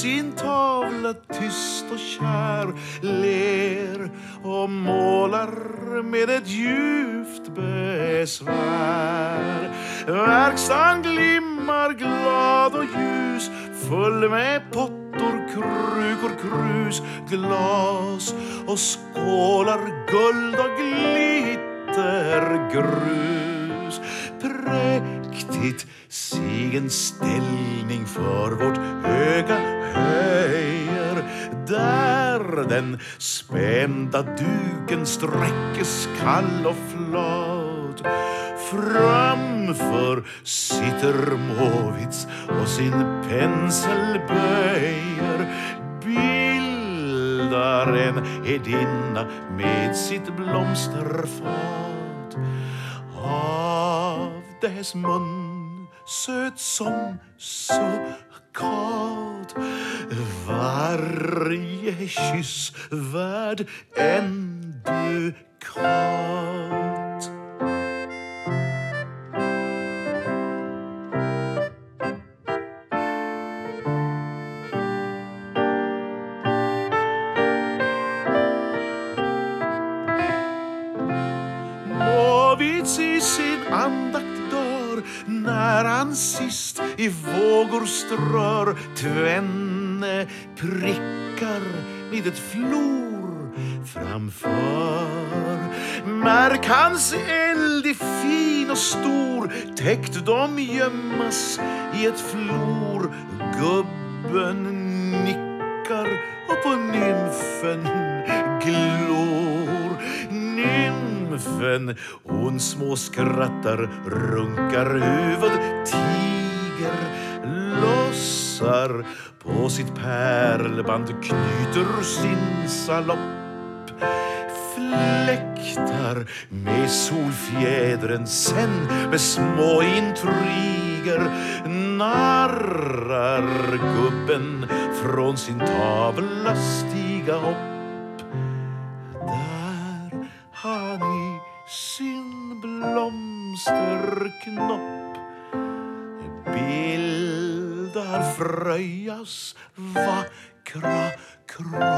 sin tavla tyst och kär, ler och målar med ett djupt besvär. Verkstan glimmar glad och ljus, full med pottor, krukor, krus, glas och skålar, guld och glittergrus. Präktigt sig en ställning för vårt öga höjer, där den spända duken sträckes kall och flat. Framför sitter Måvits och sin pensel böjer, bildar en hedinna med sitt blomsterfat. Av dess mun söt som sukkat, varje kyss värd en dukat. Måvits i sin andakt dör, när han sist i vågor strör tvenne prickar vid ett flor framför. Märk hans eld är fin och stor, täckt de gömmas i ett flor. Gubben nickar och på nymfen glor. Nymfen, hon små skrattar, runkar huvud, tiger, lossar på sitt pärlband, knyter sin salopp, fläktar med solfjädren, sen med små intriger narrar gubben från sin tavla stiga upp. Där han i sin blomsterknopp bildar Fröjas vackra kropp.